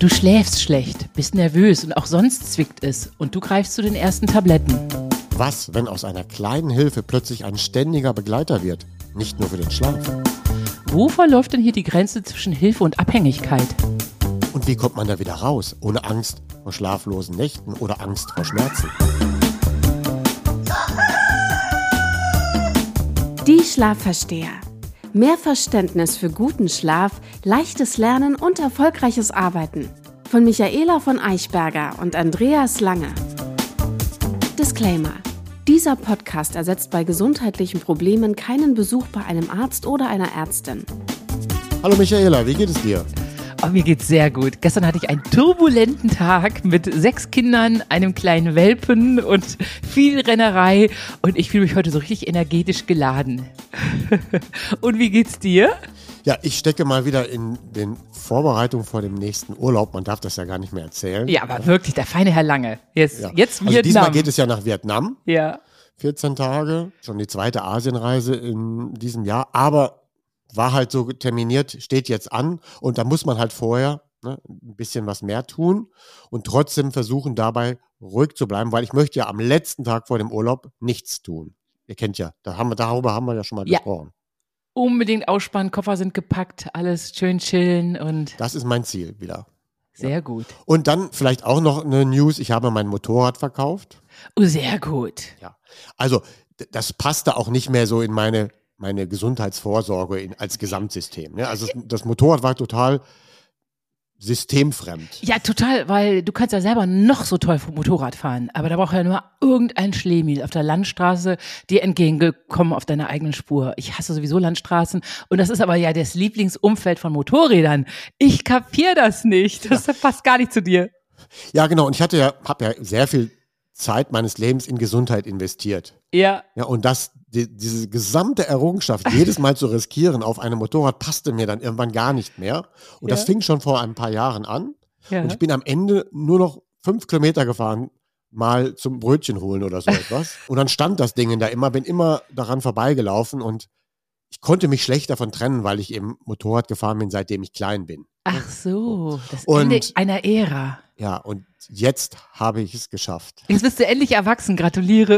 Du schläfst schlecht, bist nervös und auch sonst zwickt es und du greifst zu den ersten Tabletten. Was, wenn aus einer kleinen Hilfe plötzlich ein ständiger Begleiter wird? Nicht nur für den Schlaf. Wo verläuft denn hier die Grenze zwischen Hilfe und Abhängigkeit? Und wie kommt man da wieder raus, ohne Angst vor schlaflosen Nächten oder Angst vor Schmerzen? Die Schlafversteher. Mehr Verständnis für guten Schlaf, leichtes Lernen und erfolgreiches Arbeiten. Von Michaela von Eichberger und Andreas Lange. Disclaimer. Dieser Podcast ersetzt bei gesundheitlichen Problemen keinen Besuch bei einem Arzt oder einer Ärztin. Hallo Michaela, wie geht es dir? Oh, mir geht's sehr gut. Gestern hatte ich einen turbulenten Tag mit 6 Kindern, einem kleinen Welpen und viel Rennerei und ich fühle mich heute so richtig energetisch geladen. Und wie geht's dir? Ja, ich stecke mal wieder in den Vorbereitungen vor dem nächsten Urlaub. Man darf das ja gar nicht mehr erzählen. Ja, aber wirklich, der feine Herr Lange. Jetzt Vietnam. Also diesmal geht es ja nach Vietnam. Ja. 14 Tage, schon die zweite Asienreise in diesem Jahr, aber war halt so terminiert, steht jetzt an und da muss man halt vorher ein bisschen was mehr tun und trotzdem versuchen dabei ruhig zu bleiben, weil ich möchte ja am letzten Tag vor dem Urlaub nichts tun. Ihr kennt ja, darüber haben wir ja schon mal gesprochen. Unbedingt ausspannen, Koffer sind gepackt, alles schön chillen und... Das ist mein Ziel wieder. Sehr gut. Und dann vielleicht auch noch eine News, ich habe mein Motorrad verkauft. Oh, sehr gut. Ja, also das passte auch nicht mehr so in meine Gesundheitsvorsorge als Gesamtsystem. Ne? Also das Motorrad war total systemfremd. Ja, total, weil du kannst ja selber noch so toll Motorrad fahren, aber da braucht ja nur irgendein Schlemiel auf der Landstraße dir entgegengekommen auf deiner eigenen Spur. Ich hasse sowieso Landstraßen und das ist aber ja das Lieblingsumfeld von Motorrädern. Ich kapiere das nicht. Das passt gar nicht zu dir. Ja, genau. Und ich habe ja sehr viel Zeit meines Lebens in Gesundheit investiert. Ja. Ja, und diese gesamte Errungenschaft, jedes Mal zu riskieren auf einem Motorrad, passte mir dann irgendwann gar nicht mehr. Und das fing schon vor ein paar Jahren an. Ja. Und ich bin am Ende nur noch 5 Kilometer gefahren, mal zum Brötchen holen oder so etwas. Und dann stand das Ding bin immer daran vorbeigelaufen und ich konnte mich schlecht davon trennen, weil ich eben Motorrad gefahren bin, seitdem ich klein bin. Ach so, das Ende einer Ära. Ja, und jetzt habe ich es geschafft. Jetzt bist du endlich erwachsen, gratuliere.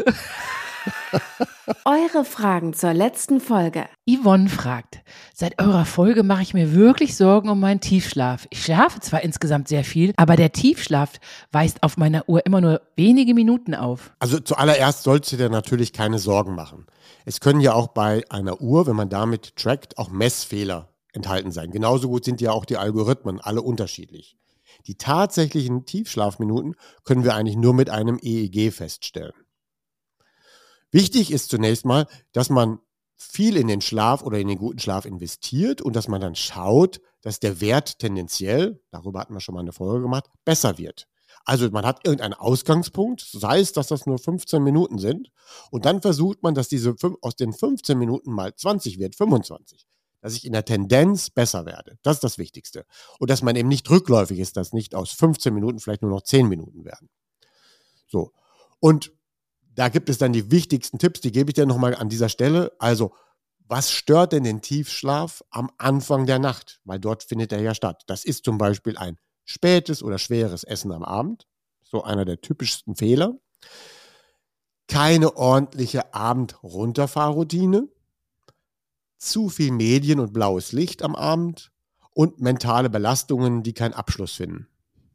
Eure Fragen zur letzten Folge. Yvonne fragt, seit eurer Folge mache ich mir wirklich Sorgen um meinen Tiefschlaf. Ich schlafe zwar insgesamt sehr viel, aber der Tiefschlaf weist auf meiner Uhr immer nur wenige Minuten auf. Also zuallererst sollst du dir natürlich keine Sorgen machen. Es können ja auch bei einer Uhr, wenn man damit trackt, auch Messfehler enthalten sein. Genauso gut sind ja auch die Algorithmen, alle unterschiedlich. Die tatsächlichen Tiefschlafminuten können wir eigentlich nur mit einem EEG feststellen. Wichtig ist zunächst mal, dass man viel in den Schlaf oder in den guten Schlaf investiert und dass man dann schaut, dass der Wert tendenziell, darüber hatten wir schon mal eine Folge gemacht, besser wird. Also man hat irgendeinen Ausgangspunkt, sei es, dass das nur 15 Minuten sind und dann versucht man, dass aus den 15 Minuten mal 20 wird, 25. Dass ich in der Tendenz besser werde. Das ist das Wichtigste. Und dass man eben nicht rückläufig ist, dass nicht aus 15 Minuten vielleicht nur noch 10 Minuten werden. So. Und da gibt es dann die wichtigsten Tipps, die gebe ich dir nochmal an dieser Stelle. Also, was stört denn den Tiefschlaf am Anfang der Nacht? Weil dort findet er ja statt. Das ist zum Beispiel ein spätes oder schweres Essen am Abend. So einer der typischsten Fehler. Keine ordentliche Abend-Runterfahrroutine. Zu viel Medien und blaues Licht am Abend und mentale Belastungen, die keinen Abschluss finden.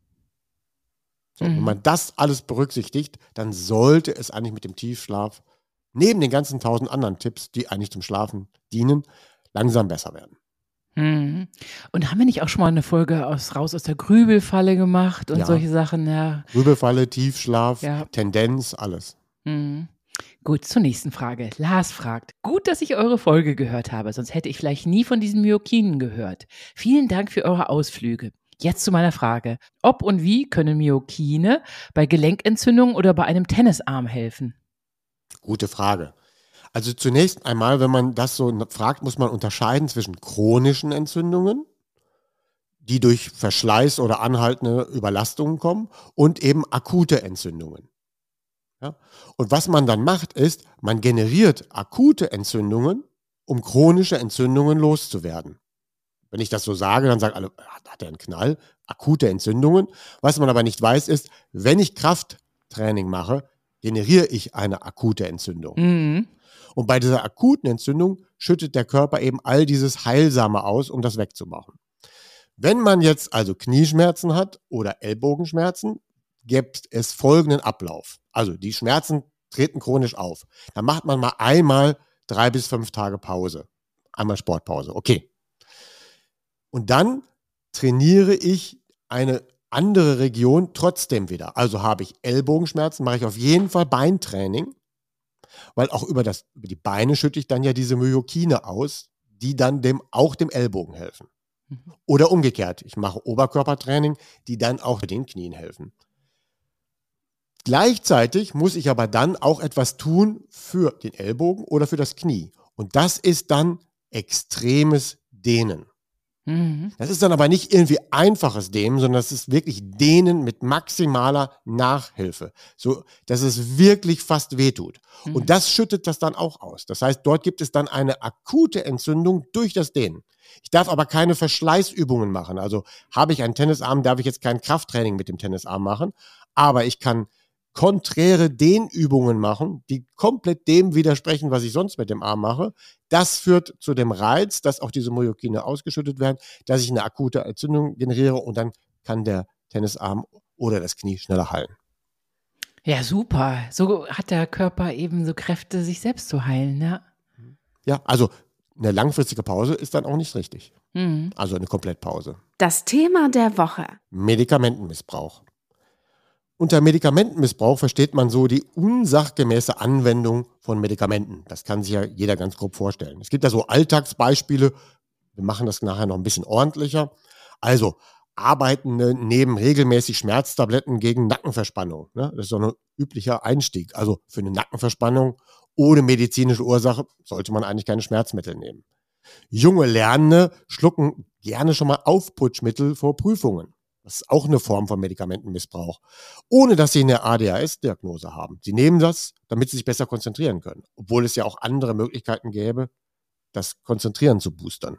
So, wenn man das alles berücksichtigt, dann sollte es eigentlich mit dem Tiefschlaf, neben den ganzen 1000 anderen Tipps, die eigentlich zum Schlafen dienen, langsam besser werden. Mhm. Und haben wir nicht auch schon mal eine Folge raus aus der Grübelfalle gemacht und solche Sachen? Ja. Grübelfalle, Tiefschlaf, Tendenz, alles. Mhm. Gut, zur nächsten Frage. Lars fragt, gut, dass ich eure Folge gehört habe, sonst hätte ich vielleicht nie von diesen Myokinen gehört. Vielen Dank für eure Ausflüge. Jetzt zu meiner Frage. Ob und wie können Myokine bei Gelenkentzündungen oder bei einem Tennisarm helfen? Gute Frage. Also zunächst einmal, wenn man das so fragt, muss man unterscheiden zwischen chronischen Entzündungen, die durch Verschleiß oder anhaltende Überlastungen kommen, und eben akute Entzündungen. Ja? Und was man dann macht, ist, man generiert akute Entzündungen, um chronische Entzündungen loszuwerden. Wenn ich das so sage, dann sagen alle, hat er einen Knall, akute Entzündungen. Was man aber nicht weiß, ist, wenn ich Krafttraining mache, generiere ich eine akute Entzündung. Mhm. Und bei dieser akuten Entzündung schüttet der Körper eben all dieses Heilsame aus, um das wegzumachen. Wenn man jetzt also Knieschmerzen hat oder Ellbogenschmerzen, gibt es folgenden Ablauf. Also die Schmerzen treten chronisch auf. Da macht man mal einmal 3 bis 5 Tage Pause. Einmal Sportpause, okay. Und dann trainiere ich eine andere Region trotzdem wieder. Also habe ich Ellbogenschmerzen, mache ich auf jeden Fall Beintraining, weil auch über die Beine schütte ich dann ja diese Myokine aus, die dann auch dem Ellbogen helfen. Oder umgekehrt, ich mache Oberkörpertraining, die dann auch den Knien helfen. Gleichzeitig muss ich aber dann auch etwas tun für den Ellbogen oder für das Knie. Und das ist dann extremes Dehnen. Mhm. Das ist dann aber nicht irgendwie einfaches Dehnen, sondern das ist wirklich Dehnen mit maximaler Nachhilfe, so dass es wirklich fast wehtut. Mhm. Und das schüttet das dann auch aus. Das heißt, dort gibt es dann eine akute Entzündung durch das Dehnen. Ich darf aber keine Verschleißübungen machen. Also habe ich einen Tennisarm, darf ich jetzt kein Krafttraining mit dem Tennisarm machen, aber ich kann konträre Dehnübungen machen, die komplett dem widersprechen, was ich sonst mit dem Arm mache. Das führt zu dem Reiz, dass auch diese Myokine ausgeschüttet werden, dass ich eine akute Entzündung generiere und dann kann der Tennisarm oder das Knie schneller heilen. Ja, super. So hat der Körper eben so Kräfte, sich selbst zu heilen, ja. Ja, also eine langfristige Pause ist dann auch nicht richtig. Mhm. Also eine Komplettpause. Das Thema der Woche. Medikamentenmissbrauch. Unter Medikamentenmissbrauch versteht man so die unsachgemäße Anwendung von Medikamenten. Das kann sich ja jeder ganz grob vorstellen. Es gibt ja so Alltagsbeispiele. Wir machen das nachher noch ein bisschen ordentlicher. Also Arbeitende nehmen regelmäßig Schmerztabletten gegen Nackenverspannung. Das ist so ein üblicher Einstieg. Also für eine Nackenverspannung ohne medizinische Ursache sollte man eigentlich keine Schmerzmittel nehmen. Junge Lernende schlucken gerne schon mal Aufputschmittel vor Prüfungen. Das ist auch eine Form von Medikamentenmissbrauch, ohne dass sie eine ADHS-Diagnose haben. Sie nehmen das, damit sie sich besser konzentrieren können, obwohl es ja auch andere Möglichkeiten gäbe, das Konzentrieren zu boostern.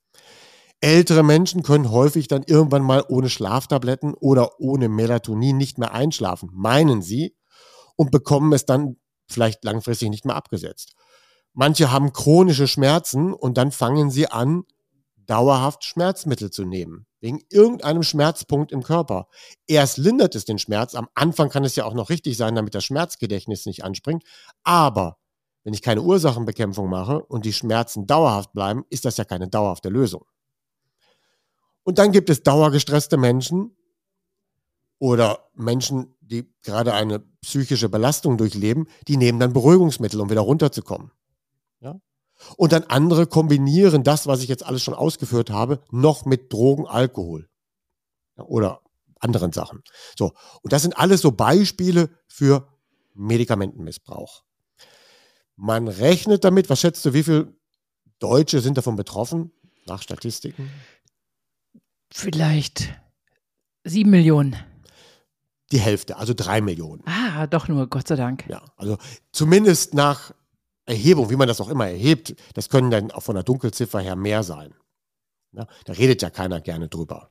Ältere Menschen können häufig dann irgendwann mal ohne Schlaftabletten oder ohne Melatonin nicht mehr einschlafen, meinen sie, und bekommen es dann vielleicht langfristig nicht mehr abgesetzt. Manche haben chronische Schmerzen und dann fangen sie an, dauerhaft Schmerzmittel zu nehmen, wegen irgendeinem Schmerzpunkt im Körper. Erst lindert es den Schmerz, am Anfang kann es ja auch noch richtig sein, damit das Schmerzgedächtnis nicht anspringt, aber wenn ich keine Ursachenbekämpfung mache und die Schmerzen dauerhaft bleiben, ist das ja keine dauerhafte Lösung. Und dann gibt es dauergestresste Menschen oder Menschen, die gerade eine psychische Belastung durchleben, die nehmen dann Beruhigungsmittel, um wieder runterzukommen. Ja? Und dann andere kombinieren das, was ich jetzt alles schon ausgeführt habe, noch mit Drogen, Alkohol oder anderen Sachen. So, und das sind alles so Beispiele für Medikamentenmissbrauch. Man rechnet damit, was schätzt du, wie viele Deutsche sind davon betroffen, nach Statistiken? Vielleicht 7 Millionen. Die Hälfte, also 3 Millionen. Ah, doch nur, Gott sei Dank. Ja, also zumindest nach Erhebung, wie man das auch immer erhebt, das können dann auch von der Dunkelziffer her mehr sein. Ja, da redet ja keiner gerne drüber.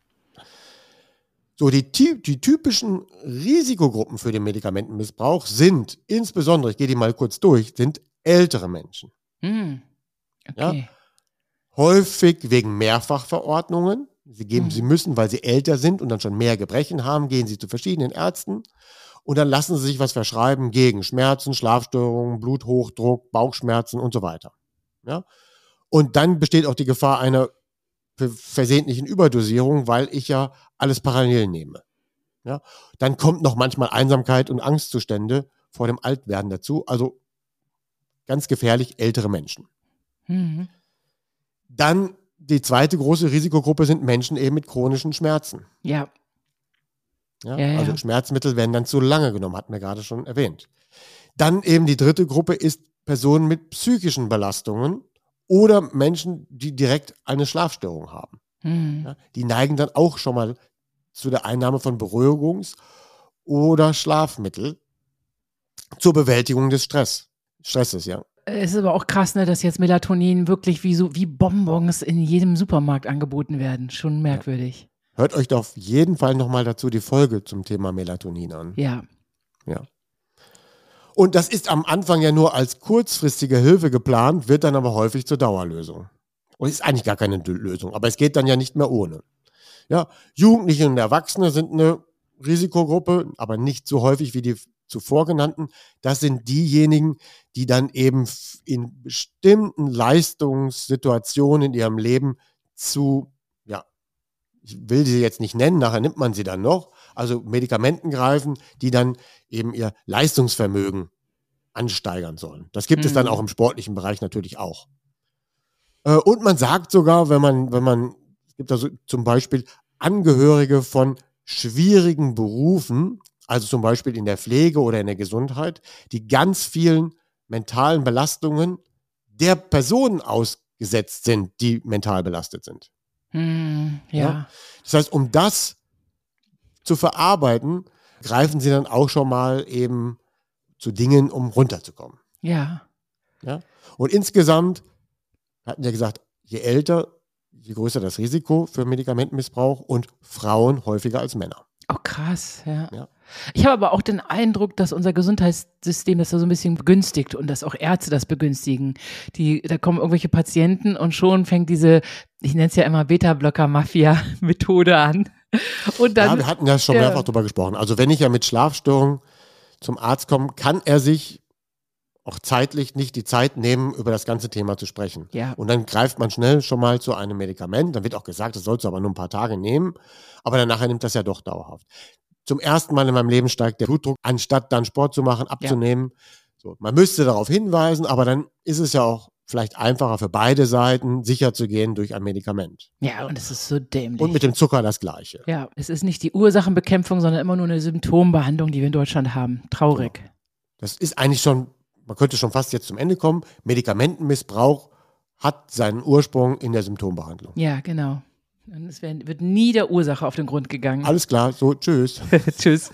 So, die typischen Risikogruppen für den Medikamentenmissbrauch sind insbesondere, ich gehe die mal kurz durch, sind ältere Menschen. Okay. Ja, häufig wegen Mehrfachverordnungen. Sie müssen, weil sie älter sind und dann schon mehr Gebrechen haben, gehen sie zu verschiedenen Ärzten und dann lassen sie sich was verschreiben gegen Schmerzen, Schlafstörungen, Bluthochdruck, Bauchschmerzen und so weiter. Ja? Und dann besteht auch die Gefahr einer versehentlichen Überdosierung, weil ich ja alles parallel nehme. Ja? Dann kommt noch manchmal Einsamkeit und Angstzustände vor dem Altwerden dazu. Also ganz gefährlich, ältere Menschen. Mhm. Dann die zweite große Risikogruppe sind Menschen eben mit chronischen Schmerzen. Ja. Ja? Ja. Also Schmerzmittel werden dann zu lange genommen, hatten wir gerade schon erwähnt. Dann eben die dritte Gruppe ist Personen mit psychischen Belastungen oder Menschen, die direkt eine Schlafstörung haben. Mhm. Ja? Die neigen dann auch schon mal zu der Einnahme von Beruhigungs- oder Schlafmittel zur Bewältigung des Stresses. Ja. Es ist aber auch krass, ne, dass jetzt Melatonin wirklich wie Bonbons in jedem Supermarkt angeboten werden. Schon merkwürdig. Hört euch doch auf jeden Fall nochmal dazu die Folge zum Thema Melatonin an. Ja. Ja. Und das ist am Anfang ja nur als kurzfristige Hilfe geplant, wird dann aber häufig zur Dauerlösung. Und ist eigentlich gar keine Lösung, aber es geht dann ja nicht mehr ohne. Ja, Jugendliche und Erwachsene sind eine Risikogruppe, aber nicht so häufig wie die zuvor genannten. Das sind diejenigen, die dann eben in bestimmten Leistungssituationen in ihrem Leben ich will sie jetzt nicht nennen, nachher nimmt man sie dann noch, also Medikamenten greifen, die dann eben ihr Leistungsvermögen ansteigern sollen. Das gibt es dann auch im sportlichen Bereich natürlich auch. Und man sagt sogar, es gibt also zum Beispiel Angehörige von schwierigen Berufen, also zum Beispiel in der Pflege oder in der Gesundheit, die ganz vielen mentalen Belastungen der Personen ausgesetzt sind, die mental belastet sind. Ja. Das heißt, um das zu verarbeiten, greifen sie dann auch schon mal eben zu Dingen, um runterzukommen. Ja. Und insgesamt hatten wir gesagt, je älter, je größer das Risiko für Medikamentenmissbrauch und Frauen häufiger als Männer. Oh, krass, ja. Ich habe aber auch den Eindruck, dass unser Gesundheitssystem das so ein bisschen begünstigt und dass auch Ärzte das begünstigen. Da kommen irgendwelche Patienten und schon fängt diese, ich nenne es ja immer Beta-Blocker-Mafia-Methode an. Und dann, wir hatten ja schon mehrfach drüber gesprochen. Also wenn ich ja mit Schlafstörungen zum Arzt komme, kann er sich auch zeitlich nicht die Zeit nehmen, über das ganze Thema zu sprechen. Ja. Und dann greift man schnell schon mal zu einem Medikament. Dann wird auch gesagt, das sollst du aber nur ein paar Tage nehmen. Aber dann nachher nimmt das ja doch dauerhaft. Zum ersten Mal in meinem Leben steigt der Blutdruck, anstatt dann Sport zu machen, abzunehmen. Ja. So, man müsste darauf hinweisen, aber dann ist es ja auch vielleicht einfacher für beide Seiten, sicher zu gehen durch ein Medikament. Ja, und es ist so dämlich. Und mit dem Zucker das Gleiche. Ja, es ist nicht die Ursachenbekämpfung, sondern immer nur eine Symptombehandlung, die wir in Deutschland haben. Traurig. Genau. Das ist eigentlich schon, man könnte schon fast jetzt zum Ende kommen, Medikamentenmissbrauch hat seinen Ursprung in der Symptombehandlung. Ja, genau. Und es wird nie der Ursache auf den Grund gegangen. Alles klar, so, tschüss. Tschüss.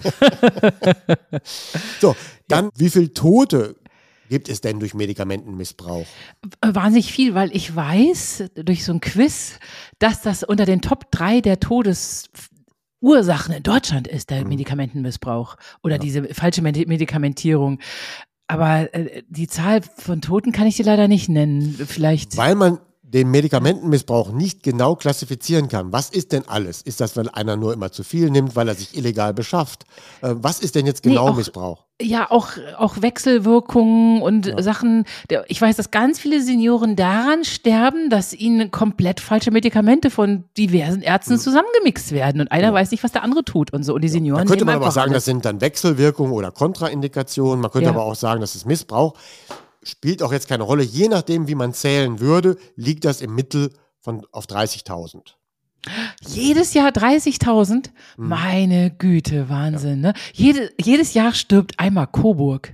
So, dann, wie viele Tote gibt es denn durch Medikamentenmissbrauch? Wahnsinnig viel, weil ich weiß, durch so ein Quiz, dass das unter den Top 3 der Todesursachen in Deutschland ist, der Medikamentenmissbrauch oder diese falsche Medikamentierung. Aber die Zahl von Toten kann ich dir leider nicht nennen. Vielleicht. Weil man den Medikamentenmissbrauch nicht genau klassifizieren kann. Was ist denn alles? Ist das, weil einer nur immer zu viel nimmt, weil er sich illegal beschafft? Was ist denn jetzt genau Missbrauch? Ja, auch Wechselwirkungen und Sachen. Ich weiß, dass ganz viele Senioren daran sterben, dass ihnen komplett falsche Medikamente von diversen Ärzten zusammengemixt werden und einer weiß nicht, was der andere tut und so. Und die Senioren Da könnte man aber sagen, alles. das sind dann Wechselwirkungen oder Kontraindikationen. Man könnte aber auch sagen, das ist Missbrauch. Spielt auch jetzt keine Rolle. Je nachdem, wie man zählen würde, liegt das im Mittel auf 30.000. Jedes Jahr 30.000? Meine Güte, Wahnsinn, ne? Jedes Jahr stirbt einmal Coburg.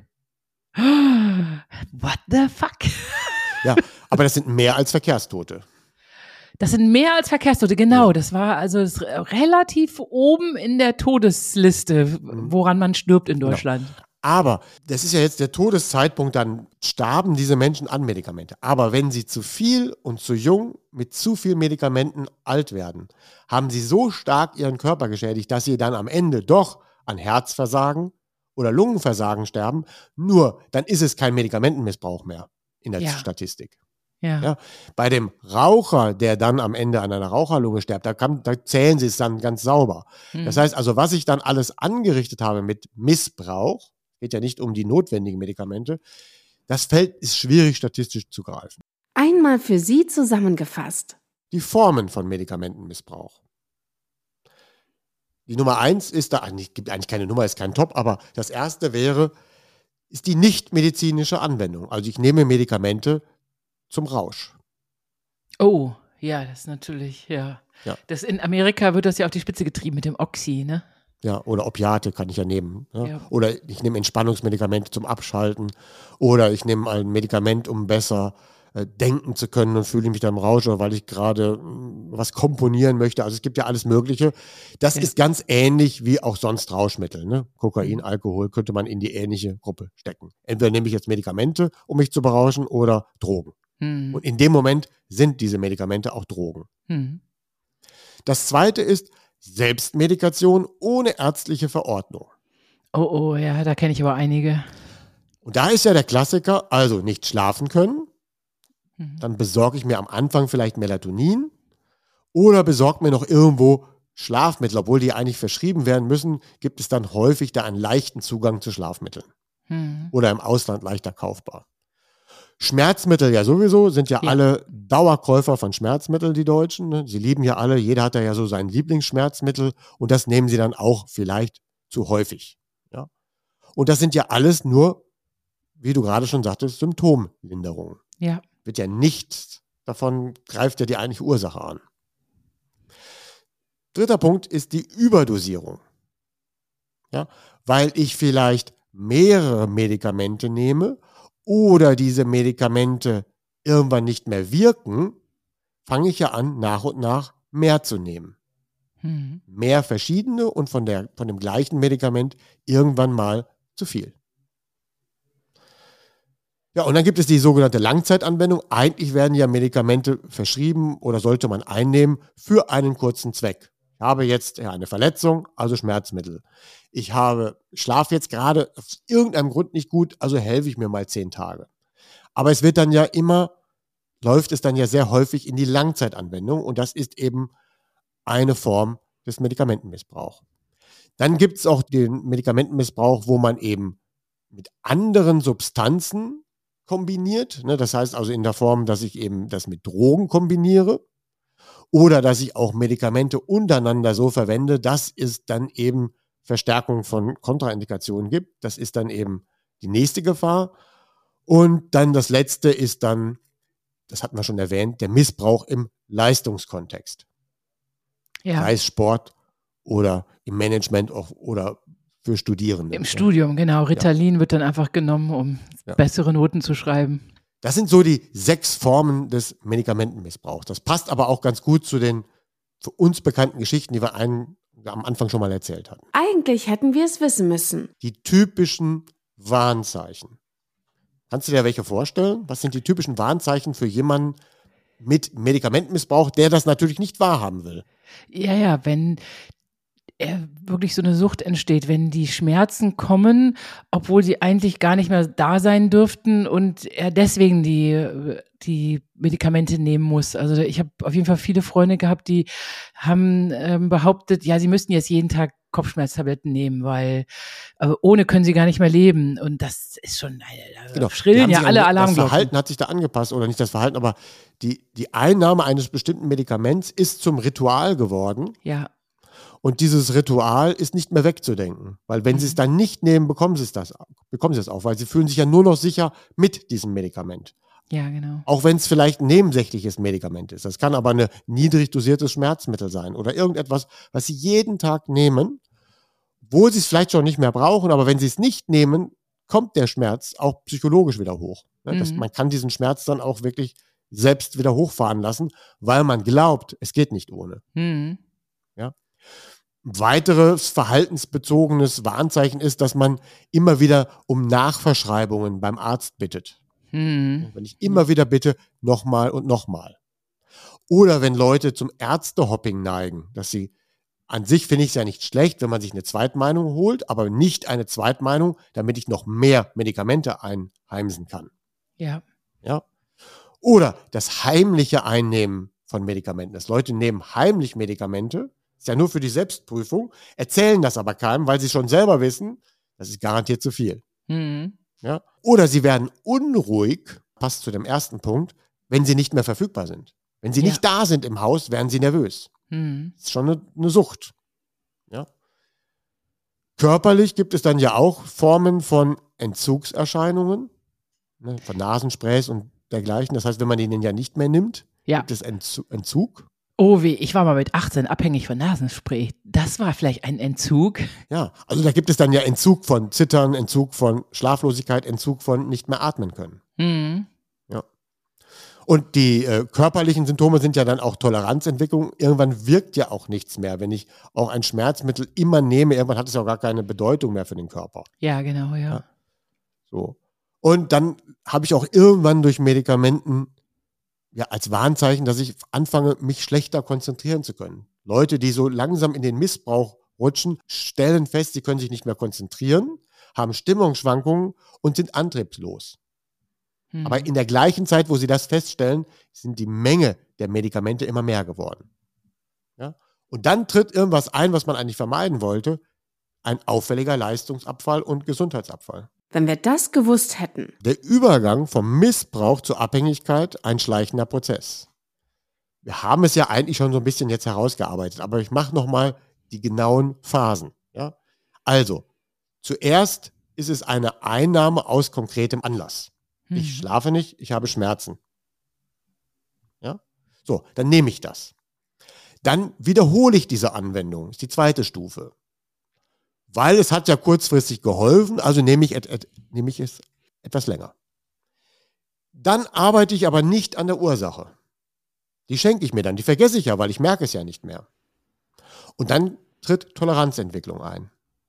What the fuck? Ja, aber das sind mehr als Verkehrstote. Das sind mehr als Verkehrstote, genau. Das war also relativ oben in der Todesliste, woran man stirbt in Deutschland. Genau. Aber das ist ja jetzt der Todeszeitpunkt, dann starben diese Menschen an Medikamente. Aber wenn sie zu viel und zu jung mit zu viel Medikamenten alt werden, haben sie so stark ihren Körper geschädigt, dass sie dann am Ende doch an Herzversagen oder Lungenversagen sterben. Nur dann ist es kein Medikamentenmissbrauch mehr in der Statistik. Ja. Bei dem Raucher, der dann am Ende an einer Raucherlunge stirbt, da zählen sie es dann ganz sauber. Das heißt also, was ich dann alles angerichtet habe mit Missbrauch, geht ja nicht um die notwendigen Medikamente. Das Feld ist schwierig statistisch zu greifen. Einmal für Sie zusammengefasst. Die Formen von Medikamentenmissbrauch. Die Nummer 1 ist da, gibt eigentlich keine Nummer, ist kein Top, aber das erste ist die nichtmedizinische Anwendung. Also ich nehme Medikamente zum Rausch. Oh, ja, das ist natürlich, ja. Das in Amerika wird das ja auf die Spitze getrieben mit dem Oxy, ne? Ja, oder Opiate kann ich ja nehmen. Ne? Ja. Oder ich nehme Entspannungsmedikamente zum Abschalten. Oder ich nehme ein Medikament, um besser denken zu können und fühle mich dann im Rausch, oder weil ich gerade was komponieren möchte. Also es gibt ja alles Mögliche. Das ist ganz ähnlich wie auch sonst Rauschmittel. Ne? Kokain, Alkohol könnte man in die ähnliche Gruppe stecken. Entweder nehme ich jetzt Medikamente, um mich zu berauschen, oder Drogen. Und in dem Moment sind diese Medikamente auch Drogen. Das zweite ist Selbstmedikation ohne ärztliche Verordnung. Oh, ja, da kenne ich aber einige. Und da ist ja der Klassiker, also nicht schlafen können. Dann besorge ich mir am Anfang vielleicht Melatonin oder besorge mir noch irgendwo Schlafmittel. Obwohl die eigentlich verschrieben werden müssen, gibt es dann häufig da einen leichten Zugang zu Schlafmitteln. Oder im Ausland leichter kaufbar. Schmerzmittel ja sowieso, sind ja alle Dauerkäufer von Schmerzmitteln, die Deutschen. Ne? Sie lieben ja alle, jeder hat ja so sein Lieblingsschmerzmittel und das nehmen sie dann auch vielleicht zu häufig. Ja? Und das sind ja alles nur, wie du gerade schon sagtest, Symptomlinderungen. Ja. Wird ja nichts davon, greift ja die eigentliche Ursache an. Dritter Punkt ist die Überdosierung. Ja? Weil ich vielleicht mehrere Medikamente nehme oder diese Medikamente irgendwann nicht mehr wirken, fange ich ja an, nach und nach mehr zu nehmen. Mehr verschiedene und von dem gleichen Medikament irgendwann mal zu viel. Ja, und dann gibt es die sogenannte Langzeitanwendung. Eigentlich werden ja Medikamente verschrieben oder sollte man einnehmen für einen kurzen Zweck. Ich habe jetzt eine Verletzung, also Schmerzmittel. Ich schlafe jetzt gerade aus irgendeinem Grund nicht gut, also helfe ich mir mal 10 Tage. Aber es wird dann ja läuft es dann ja sehr häufig in die Langzeitanwendung und das ist eben eine Form des Medikamentenmissbrauchs. Dann gibt es auch den Medikamentenmissbrauch, wo man eben mit anderen Substanzen kombiniert. Ne? Das heißt also in der Form, dass ich eben das mit Drogen kombiniere oder dass ich auch Medikamente untereinander so verwende, dass es dann eben Verstärkung von Kontraindikationen gibt. Das ist dann eben die nächste Gefahr. Und dann das letzte ist dann, das hatten wir schon erwähnt, der Missbrauch im Leistungskontext. Ja. Sei es Sport oder im Management oder für Studierende. Im Studium, genau. Ritalin wird dann einfach genommen, um bessere Noten zu schreiben. Das sind so die 6 Formen des Medikamentenmissbrauchs. Das passt aber auch ganz gut zu den für uns bekannten Geschichten, die wir am Anfang schon mal erzählt hatten. Eigentlich hätten wir es wissen müssen. Die typischen Warnzeichen. Kannst du dir welche vorstellen? Was sind die typischen Warnzeichen für jemanden mit Medikamentenmissbrauch, der das natürlich nicht wahrhaben will? Ja, wenn wirklich so eine Sucht entsteht, wenn die Schmerzen kommen, obwohl sie eigentlich gar nicht mehr da sein dürften und er deswegen die Medikamente nehmen muss. Also ich habe auf jeden Fall viele Freunde gehabt, die haben behauptet, ja, sie müssten jetzt jeden Tag Kopfschmerztabletten nehmen, weil ohne können sie gar nicht mehr leben. Und das ist schon, schrillen ja alle Alarmglocken. Das Verhalten hat sich da angepasst, oder nicht das Verhalten, aber die Einnahme eines bestimmten Medikaments ist zum Ritual geworden. Ja. Und dieses Ritual ist nicht mehr wegzudenken. Weil wenn sie es dann nicht nehmen, bekommen sie es auch, weil sie fühlen sich ja nur noch sicher mit diesem Medikament. Ja, genau. Auch wenn es vielleicht ein nebensächliches Medikament ist. Das kann aber ein niedrig dosiertes Schmerzmittel sein oder irgendetwas, was sie jeden Tag nehmen, wo sie es vielleicht schon nicht mehr brauchen, aber wenn sie es nicht nehmen, kommt der Schmerz auch psychologisch wieder hoch. Man kann diesen Schmerz dann auch wirklich selbst wieder hochfahren lassen, weil man glaubt, es geht nicht ohne. Ja. Weiteres verhaltensbezogenes Warnzeichen ist, dass man immer wieder um Nachverschreibungen beim Arzt bittet. Wenn ich immer wieder bitte, nochmal und nochmal. Oder wenn Leute zum Ärztehopping neigen, dass sie, an sich finde ich es ja nicht schlecht, wenn man sich eine Zweitmeinung holt, aber nicht eine Zweitmeinung, damit ich noch mehr Medikamente einheimsen kann. Ja. Oder das heimliche Einnehmen von Medikamenten. Dass Leute nehmen heimlich Medikamente, ist ja nur für die Selbstprüfung, erzählen das aber keinem, weil sie schon selber wissen, das ist garantiert zu viel. Ja? Oder sie werden unruhig, passt zu dem ersten Punkt, wenn sie nicht mehr verfügbar sind. Wenn sie nicht da sind im Haus, werden sie nervös. Das ist schon eine Sucht. Ja? Körperlich gibt es dann ja auch Formen von Entzugserscheinungen, ne, von Nasensprays und dergleichen. Das heißt, wenn man den ja nicht mehr nimmt, gibt es Entzug. Oh weh, ich war mal mit 18 abhängig von Nasenspray. Das war vielleicht ein Entzug. Ja, also da gibt es dann ja Entzug von Zittern, Entzug von Schlaflosigkeit, Entzug von nicht mehr atmen können. Ja. Und die körperlichen Symptome sind ja dann auch Toleranzentwicklung. Irgendwann wirkt ja auch nichts mehr. Wenn ich auch ein Schmerzmittel immer nehme, irgendwann hat es ja auch gar keine Bedeutung mehr für den Körper. Ja, genau, ja. So. Und dann habe ich auch irgendwann durch Medikamenten ja als Warnzeichen, dass ich anfange, mich schlechter konzentrieren zu können. Leute, die so langsam in den Missbrauch rutschen, stellen fest, sie können sich nicht mehr konzentrieren, haben Stimmungsschwankungen und sind antriebslos. Aber in der gleichen Zeit, wo sie das feststellen, sind die Menge der Medikamente immer mehr geworden. Ja? Und dann tritt irgendwas ein, was man eigentlich vermeiden wollte, ein auffälliger Leistungsabfall und Gesundheitsabfall. Wenn wir das gewusst hätten. Der Übergang vom Missbrauch zur Abhängigkeit, ein schleichender Prozess. Wir haben es ja eigentlich schon so ein bisschen jetzt herausgearbeitet, aber ich mache nochmal die genauen Phasen. Ja? Also, zuerst ist es eine Einnahme aus konkretem Anlass. Ich schlafe nicht, ich habe Schmerzen. Ja? So, dann nehme ich das. Dann wiederhole ich diese Anwendung, das ist die zweite Stufe. Weil es hat ja kurzfristig geholfen, also nehme ich es etwas länger. Dann arbeite ich aber nicht an der Ursache. Die schenke ich mir dann, die vergesse ich ja, weil ich merke es ja nicht mehr. Und dann tritt Toleranzentwicklung ein.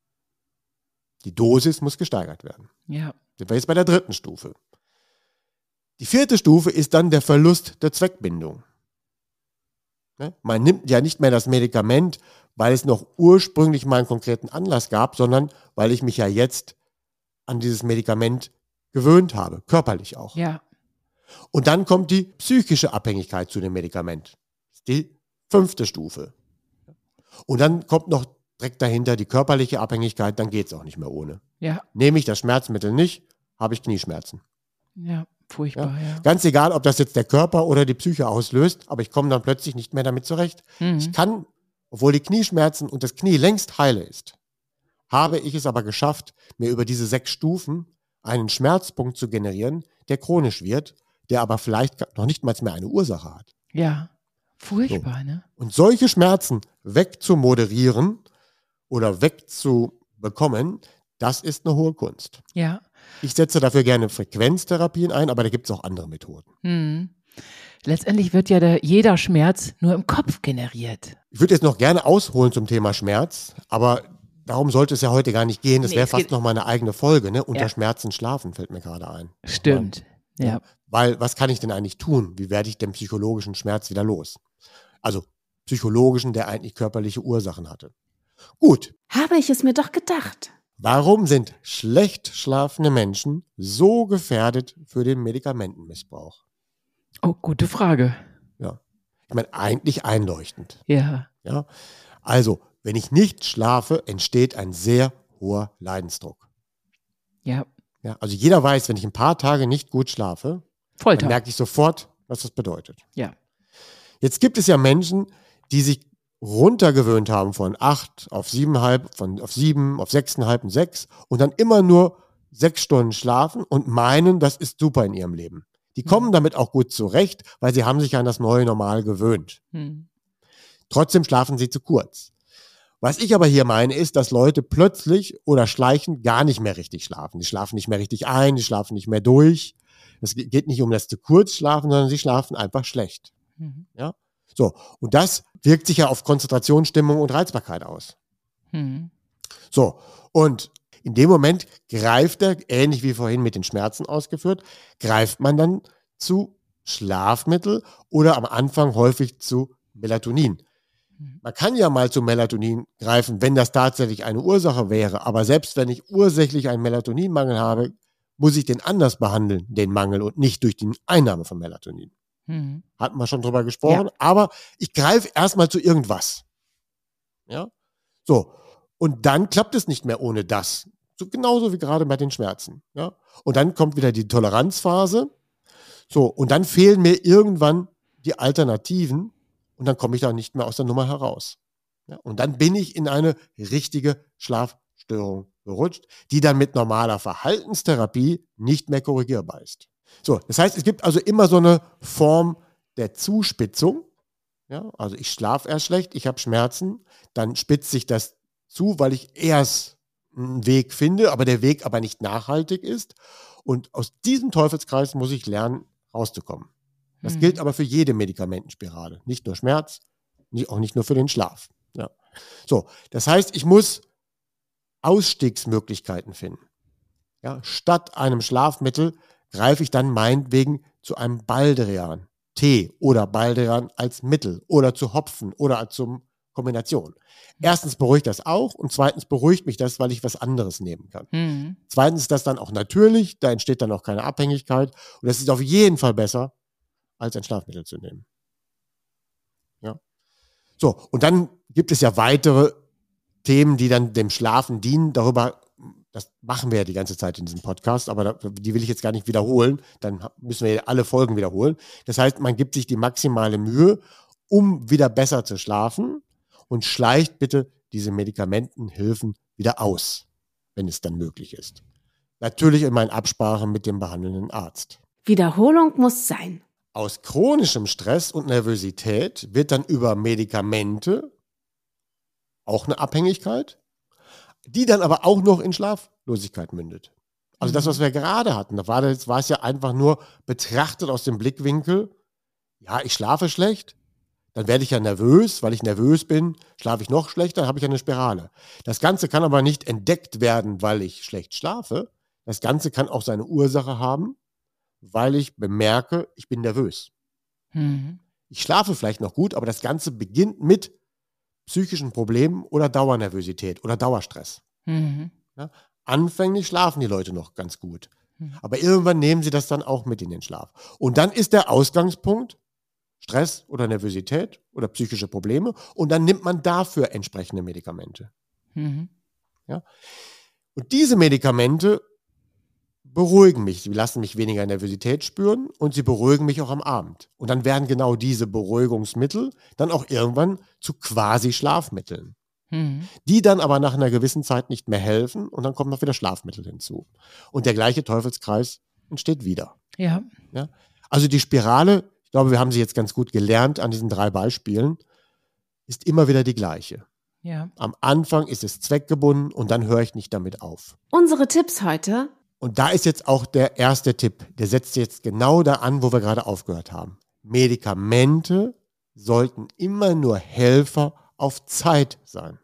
Die Dosis muss gesteigert werden. Ja. Sind wir jetzt bei der dritten Stufe. Die vierte Stufe ist dann der Verlust der Zweckbindung. Man nimmt ja nicht mehr das Medikament, weil es noch ursprünglich mal einen konkreten Anlass gab, sondern weil ich mich ja jetzt an dieses Medikament gewöhnt habe, körperlich auch. Ja. Und dann kommt die psychische Abhängigkeit zu dem Medikament. Das ist die fünfte Stufe. Und dann kommt noch direkt dahinter die körperliche Abhängigkeit, dann geht es auch nicht mehr ohne. Ja. Nehme ich das Schmerzmittel nicht, habe ich Knieschmerzen. Ja, furchtbar, ja. Ganz egal, ob das jetzt der Körper oder die Psyche auslöst, aber ich komme dann plötzlich nicht mehr damit zurecht. Ich kann, obwohl die Knieschmerzen und das Knie längst heile ist, habe ich es aber geschafft, mir über diese 6 Stufen einen Schmerzpunkt zu generieren, der chronisch wird, der aber vielleicht noch nicht mal mehr eine Ursache hat. Ja, furchtbar, ne? Und solche Schmerzen wegzumoderieren oder wegzubekommen, das ist eine hohe Kunst. Ja. Ich setze dafür gerne Frequenztherapien ein, aber da gibt es auch andere Methoden. Letztendlich wird ja jeder Schmerz nur im Kopf generiert. Ich würde jetzt noch gerne ausholen zum Thema Schmerz, aber darum sollte es ja heute gar nicht gehen. Das wäre fast noch mal eine eigene Folge, ne? Unter Schmerzen schlafen fällt mir gerade ein. Stimmt, ja. Weil, was kann ich denn eigentlich tun? Wie werde ich den psychologischen Schmerz wieder los? Also psychologischen, der eigentlich körperliche Ursachen hatte. Gut. Habe ich es mir doch gedacht. Warum sind schlecht schlafende Menschen so gefährdet für den Medikamentenmissbrauch? Oh, gute Frage. Ja. Ich meine, eigentlich einleuchtend. Ja. Ja. Also, wenn ich nicht schlafe, entsteht ein sehr hoher Leidensdruck. Ja. Ja. Also jeder weiß, wenn ich ein paar Tage nicht gut schlafe, Folter. dann merke ich sofort, was das bedeutet. Ja. Jetzt gibt es ja Menschen, die sich runtergewöhnt haben von 8 auf 7,5, auf 7, auf 6,5 und 6 und dann immer nur 6 Stunden schlafen und meinen, das ist super in ihrem Leben. Die kommen damit auch gut zurecht, weil sie haben sich an das neue Normal gewöhnt. Trotzdem schlafen sie zu kurz. Was ich aber hier meine, ist, dass Leute plötzlich oder schleichend gar nicht mehr richtig schlafen. Die schlafen nicht mehr richtig ein, die schlafen nicht mehr durch. Es geht nicht um das zu kurz schlafen, sondern sie schlafen einfach schlecht. Ja? So, und das wirkt sich ja auf Konzentration, Stimmung und Reizbarkeit aus. So, und in dem Moment greift er, ähnlich wie vorhin mit den Schmerzen ausgeführt, greift man dann zu Schlafmittel oder am Anfang häufig zu Melatonin. Man kann ja mal zu Melatonin greifen, wenn das tatsächlich eine Ursache wäre, aber selbst wenn ich ursächlich einen Melatoninmangel habe, muss ich den anders behandeln, den Mangel, und nicht durch die Einnahme von Melatonin. Hatten wir schon drüber gesprochen, aber ich greife erstmal zu irgendwas. Ja, so. Und dann klappt es nicht mehr ohne das. So, genauso wie gerade bei den Schmerzen. Ja? Und dann kommt wieder die Toleranzphase. So, und dann fehlen mir irgendwann die Alternativen und dann komme ich da nicht mehr aus der Nummer heraus. Ja? Und dann bin ich in eine richtige Schlafstörung gerutscht, die dann mit normaler Verhaltenstherapie nicht mehr korrigierbar ist. So, das heißt, es gibt also immer so eine Form der Zuspitzung. Ja? Also ich schlafe erst schlecht, ich habe Schmerzen, dann spitzt sich das zu, weil ich erst einen Weg finde, aber der Weg aber nicht nachhaltig ist. Und aus diesem Teufelskreis muss ich lernen, rauszukommen. Das gilt aber für jede Medikamentenspirale. Nicht nur Schmerz, auch nicht nur für den Schlaf. Ja. So, das heißt, ich muss Ausstiegsmöglichkeiten finden. Ja, statt einem Schlafmittel greife ich dann meinetwegen zu einem Baldrian, Tee oder Baldrian als Mittel oder zu Hopfen oder zur Kombination. Erstens beruhigt das auch und zweitens beruhigt mich das, weil ich was anderes nehmen kann. Zweitens ist das dann auch natürlich, da entsteht dann auch keine Abhängigkeit und das ist auf jeden Fall besser, als ein Schlafmittel zu nehmen. Ja. So, und dann gibt es ja weitere Themen, die dann dem Schlafen dienen. Darüber, das machen wir ja die ganze Zeit in diesem Podcast, aber die will ich jetzt gar nicht wiederholen. Dann müssen wir alle Folgen wiederholen. Das heißt, man gibt sich die maximale Mühe, um wieder besser zu schlafen und schleicht bitte diese Medikamentenhilfen wieder aus, wenn es dann möglich ist. Natürlich immer in Absprache mit dem behandelnden Arzt. Wiederholung muss sein. Aus chronischem Stress und Nervosität wird dann über Medikamente auch eine Abhängigkeit, die dann aber auch noch in Schlaflosigkeit mündet. Also das, was wir gerade hatten, da war es ja einfach nur betrachtet aus dem Blickwinkel, ja, ich schlafe schlecht, dann werde ich ja nervös, weil ich nervös bin, schlafe ich noch schlechter, dann habe ich ja eine Spirale. Das Ganze kann aber nicht entdeckt werden, weil ich schlecht schlafe. Das Ganze kann auch seine Ursache haben, weil ich bemerke, ich bin nervös. Ich schlafe vielleicht noch gut, aber das Ganze beginnt mit psychischen Problemen oder Dauernervosität oder Dauerstress. Ja, anfänglich schlafen die Leute noch ganz gut, aber irgendwann nehmen sie das dann auch mit in den Schlaf. Und dann ist der Ausgangspunkt Stress oder Nervosität oder psychische Probleme und dann nimmt man dafür entsprechende Medikamente. Ja? Und diese Medikamente beruhigen mich. Sie lassen mich weniger Nervosität spüren und sie beruhigen mich auch am Abend. Und dann werden genau diese Beruhigungsmittel dann auch irgendwann zu quasi Schlafmitteln, die dann aber nach einer gewissen Zeit nicht mehr helfen und dann kommen noch wieder Schlafmittel hinzu. Und der gleiche Teufelskreis entsteht wieder. Ja. Ja? Also die Spirale, ich glaube, wir haben sie jetzt ganz gut gelernt an diesen 3 Beispielen, ist immer wieder die gleiche. Ja. Am Anfang ist es zweckgebunden und dann höre ich nicht damit auf. Unsere Tipps heute. Und da ist jetzt auch der erste Tipp, der setzt jetzt genau da an, wo wir gerade aufgehört haben. Medikamente sollten immer nur Helfer auf Zeit sein.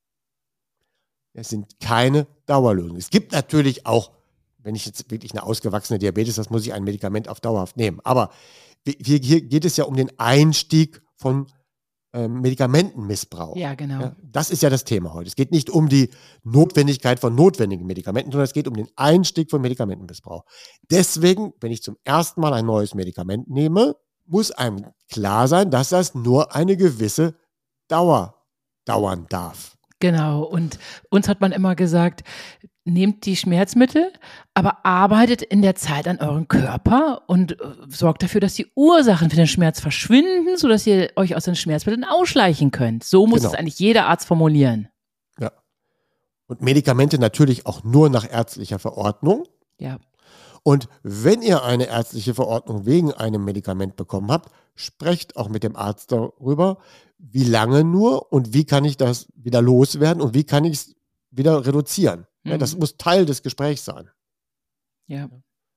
Es sind keine Dauerlösungen. Es gibt natürlich auch, wenn ich jetzt wirklich eine ausgewachsene Diabetes habe, muss ich ein Medikament auf dauerhaft nehmen. Aber hier geht es ja um den Einstieg von Medikamentenmissbrauch. Ja, genau. Ja, das ist ja das Thema heute. Es geht nicht um die Notwendigkeit von notwendigen Medikamenten, sondern es geht um den Einstieg von Medikamentenmissbrauch. Deswegen, wenn ich zum ersten Mal ein neues Medikament nehme, muss einem klar sein, dass das nur eine gewisse Dauer dauern darf. Genau. Und uns hat man immer gesagt, nehmt die Schmerzmittel, aber arbeitet in der Zeit an eurem Körper und sorgt dafür, dass die Ursachen für den Schmerz verschwinden, sodass ihr euch aus den Schmerzmitteln ausschleichen könnt. So muss es eigentlich jeder Arzt formulieren. Ja. Und Medikamente natürlich auch nur nach ärztlicher Verordnung. Ja. Und wenn ihr eine ärztliche Verordnung wegen einem Medikament bekommen habt, sprecht auch mit dem Arzt darüber, wie lange nur und wie kann ich das wieder loswerden und wie kann ich es wieder reduzieren. Ja, das muss Teil des Gesprächs sein. Ja.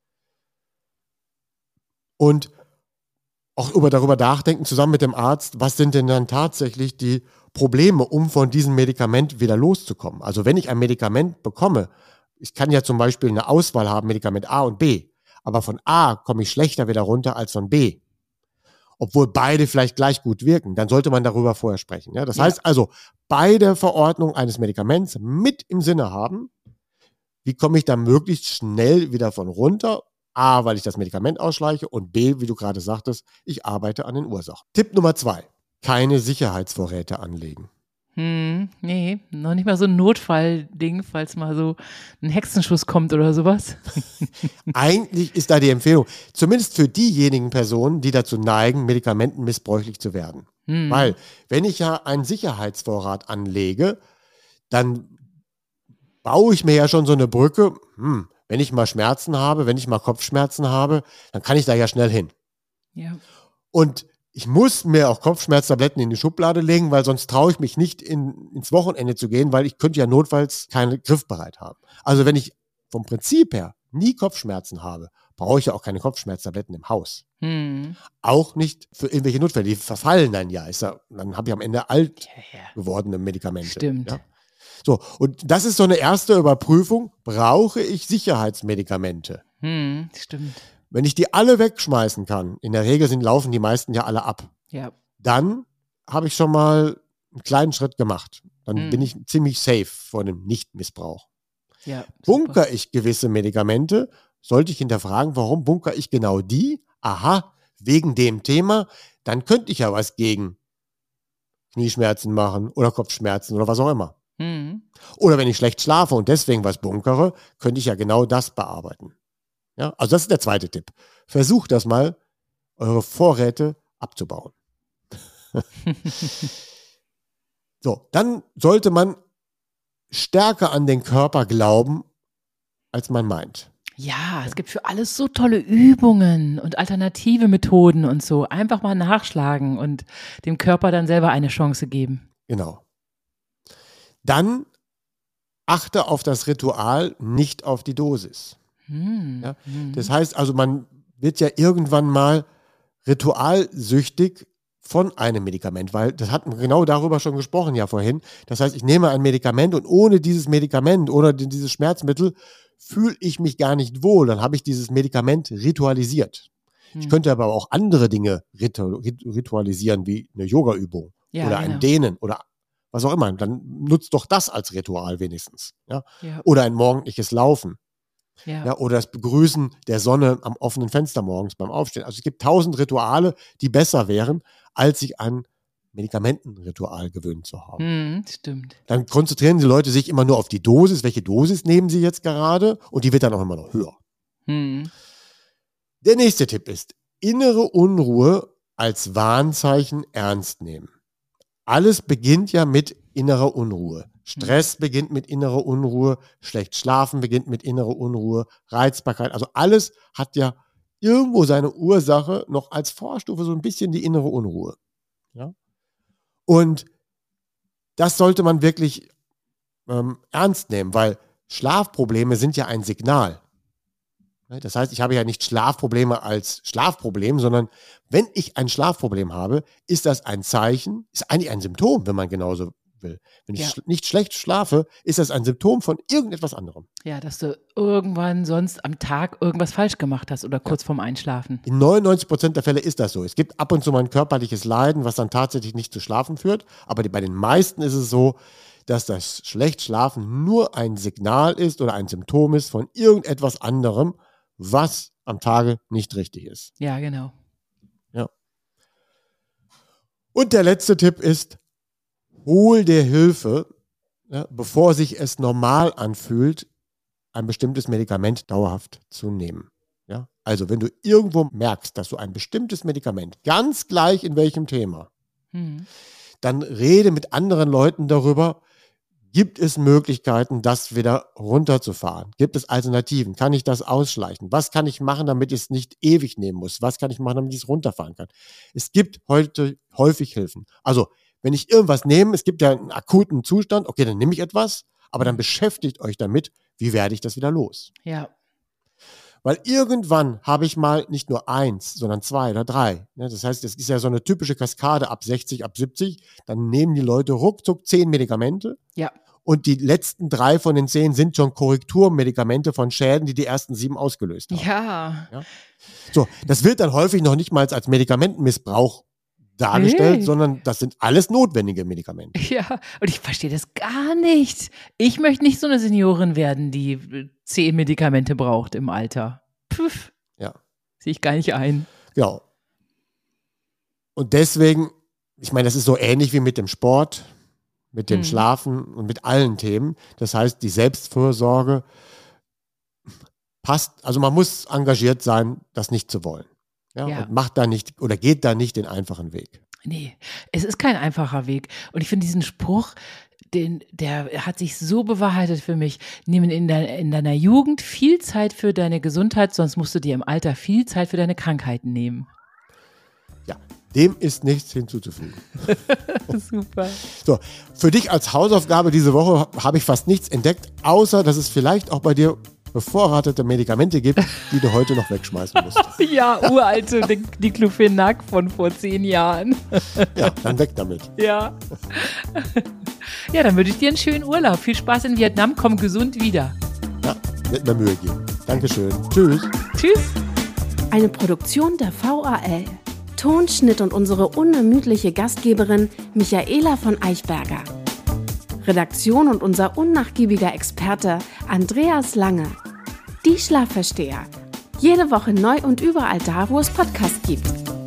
Und auch darüber nachdenken, zusammen mit dem Arzt, was sind denn dann tatsächlich die Probleme, um von diesem Medikament wieder loszukommen. Also wenn ich ein Medikament bekomme, ich kann ja zum Beispiel eine Auswahl haben, Medikament A und B, aber von A komme ich schlechter wieder runter als von B. Obwohl beide vielleicht gleich gut wirken, dann sollte man darüber vorher sprechen. Ja? Das heißt also, bei der Verordnung eines Medikaments mit im Sinne haben, wie komme ich da möglichst schnell wieder von runter? A, weil ich das Medikament ausschleiche und B, wie du gerade sagtest, ich arbeite an den Ursachen. Tipp Nummer 2, keine Sicherheitsvorräte anlegen. Nee, noch nicht mal so ein Notfallding, falls mal so ein Hexenschuss kommt oder sowas. Eigentlich ist da die Empfehlung, zumindest für diejenigen Personen, die dazu neigen, medikamentenmissbräuchlich zu werden. Weil, wenn ich ja einen Sicherheitsvorrat anlege, dann baue ich mir ja schon so eine Brücke, wenn ich mal Schmerzen habe, wenn ich mal Kopfschmerzen habe, dann kann ich da ja schnell hin. Ja. Und ich muss mir auch Kopfschmerztabletten in die Schublade legen, weil sonst traue ich mich nicht ins Wochenende zu gehen, weil ich könnte ja notfalls keine griffbereit haben. Also wenn ich vom Prinzip her nie Kopfschmerzen habe, brauche ich ja auch keine Kopfschmerztabletten im Haus. Hm. Auch nicht für irgendwelche Notfälle. Die verfallen dann ja. Dann habe ich am Ende alt gewordene Medikamente. Stimmt. Ja? So, und das ist so eine erste Überprüfung. Brauche ich Sicherheitsmedikamente? Stimmt. Wenn ich die alle wegschmeißen kann, in der Regel laufen die meisten ja alle ab, Ja. dann habe ich schon mal einen kleinen Schritt gemacht. Dann bin ich ziemlich safe vor dem Nichtmissbrauch. Ja, Bunker ich gewisse Medikamente, sollte ich hinterfragen, warum bunkere ich genau die? Aha, wegen dem Thema, dann könnte ich ja was gegen Knieschmerzen machen oder Kopfschmerzen oder was auch immer. Oder wenn ich schlecht schlafe und deswegen was bunkere, könnte ich ja genau das bearbeiten. Ja, also das ist der zweite Tipp. Versucht das mal, eure Vorräte abzubauen. So, dann sollte man stärker an den Körper glauben, als man meint. Ja, es gibt für alles so tolle Übungen und alternative Methoden und so. Einfach mal nachschlagen und dem Körper dann selber eine Chance geben. Genau. Dann achte auf das Ritual, nicht auf die Dosis. Ja? Das heißt also, man wird ja irgendwann mal ritualsüchtig von einem Medikament, weil das hatten wir genau darüber schon gesprochen ja vorhin. Das heißt, ich nehme ein Medikament und ohne dieses Medikament oder dieses Schmerzmittel fühle ich mich gar nicht wohl. Dann habe ich dieses Medikament ritualisiert. Ich könnte aber auch andere Dinge ritualisieren, wie eine Yoga-Übung oder ein Dehnen oder was auch immer. Dann nutzt doch das als Ritual wenigstens. Ja? Oder ein morgendliches Laufen. Ja, oder das Begrüßen der Sonne am offenen Fenster morgens beim Aufstehen. Also es gibt 1000 Rituale, die besser wären, als sich an Medikamentenritual gewöhnt zu haben. Stimmt. Dann konzentrieren die Leute sich immer nur auf die Dosis. Welche Dosis nehmen sie jetzt gerade? Und die wird dann auch immer noch höher. Der nächste Tipp ist, innere Unruhe als Warnzeichen ernst nehmen. Alles beginnt ja mit innerer Unruhe. Stress beginnt mit innerer Unruhe, schlecht schlafen beginnt mit innerer Unruhe, Reizbarkeit, also alles hat ja irgendwo seine Ursache noch als Vorstufe so ein bisschen die innere Unruhe. Ja? Und das sollte man wirklich ernst nehmen, weil Schlafprobleme sind ja ein Signal. Das heißt, ich habe ja nicht Schlafprobleme als Schlafproblem, sondern wenn ich ein Schlafproblem habe, ist das ein Zeichen, ist eigentlich ein Symptom, wenn man genauso will. Wenn ich nicht schlecht schlafe, ist das ein Symptom von irgendetwas anderem. Ja, dass du irgendwann sonst am Tag irgendwas falsch gemacht hast oder kurz vorm Einschlafen. In 99% der Fälle ist das so. Es gibt ab und zu mal ein körperliches Leiden, was dann tatsächlich nicht zu Schlafen führt, aber bei den meisten ist es so, dass das Schlechtschlafen nur ein Signal ist oder ein Symptom ist von irgendetwas anderem, was am Tage nicht richtig ist. Ja, genau. Ja. Und der letzte Tipp ist, hol dir Hilfe, bevor sich es normal anfühlt, ein bestimmtes Medikament dauerhaft zu nehmen. Ja? Also wenn du irgendwo merkst, dass du ein bestimmtes Medikament, ganz gleich in welchem Thema, dann rede mit anderen Leuten darüber, gibt es Möglichkeiten, das wieder runterzufahren? Gibt es Alternativen? Kann ich das ausschleichen? Was kann ich machen, damit ich es nicht ewig nehmen muss? Was kann ich machen, damit ich es runterfahren kann? Es gibt heute häufig Hilfen. Also, wenn ich irgendwas nehme, es gibt ja einen akuten Zustand, okay, dann nehme ich etwas, aber dann beschäftigt euch damit, wie werde ich das wieder los? Ja. Weil irgendwann habe ich mal nicht nur 1, sondern 2 oder 3. Das heißt, das ist ja so eine typische Kaskade ab 60, ab 70. Dann nehmen die Leute ruckzuck 10 Medikamente. Ja. Und die letzten 3 von den 10 sind schon Korrekturmedikamente von Schäden, die ersten 7 ausgelöst haben. Ja. So, das wird dann häufig noch nicht mal als Medikamentenmissbrauch dargestellt, sondern das sind alles notwendige Medikamente. Ja, und ich verstehe das gar nicht. Ich möchte nicht so eine Seniorin werden, die 10 Medikamente braucht im Alter. Pff. Ja. Sehe ich gar nicht ein. Genau. Und deswegen, ich meine, das ist so ähnlich wie mit dem Sport, mit dem Schlafen und mit allen Themen. Das heißt, die Selbstfürsorge passt, also man muss engagiert sein, das nicht zu wollen. Ja. Und macht da nicht oder geht da nicht den einfachen Weg. Nee, es ist kein einfacher Weg. Und ich finde diesen Spruch, der hat sich so bewahrheitet für mich. Nimm in deiner Jugend viel Zeit für deine Gesundheit, sonst musst du dir im Alter viel Zeit für deine Krankheiten nehmen. Ja, dem ist nichts hinzuzufügen. Super. So, für dich als Hausaufgabe diese Woche habe ich fast nichts entdeckt, außer dass es vielleicht auch bei dir bevorratete Medikamente gibt, die du heute noch wegschmeißen musst. Ja, uralte Diclofenac von vor 10 Jahren. Ja, dann weg damit. Ja. Ja, dann wünsche ich dir einen schönen Urlaub. Viel Spaß in Vietnam, komm gesund wieder. Ja, wird mir Mühe geben. Dankeschön. Tschüss. Tschüss. Eine Produktion der VAL. Ton, Schnitt und unsere unermüdliche Gastgeberin Michaela von Eichberger. Redaktion und unser unnachgiebiger Experte Andreas Lange. Die Schlafversteher. Jede Woche neu und überall da, wo es Podcasts gibt.